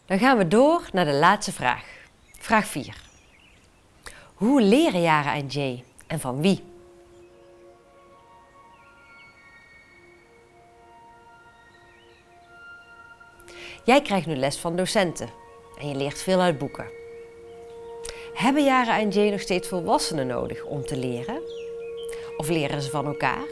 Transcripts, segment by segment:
Dan gaan we door naar de laatste vraag. Vraag 4. Hoe leren Jara en Jay en van wie? Jij krijgt nu les van docenten en je leert veel uit boeken. Hebben Jara en Jay nog steeds volwassenen nodig om te leren? Of leren ze van elkaar?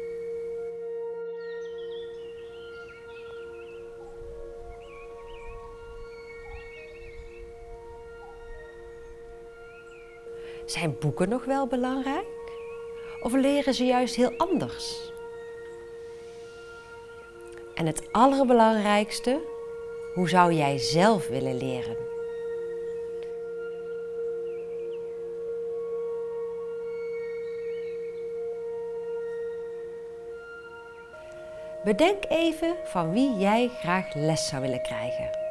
Zijn boeken nog wel belangrijk? Of leren ze juist heel anders? En het allerbelangrijkste, hoe zou jij zelf willen leren? Bedenk even van wie jij graag les zou willen krijgen.